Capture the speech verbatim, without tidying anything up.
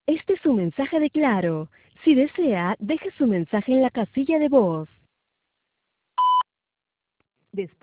Este es su mensaje de Claro. Si desea, deje su mensaje en la casilla de voz. Después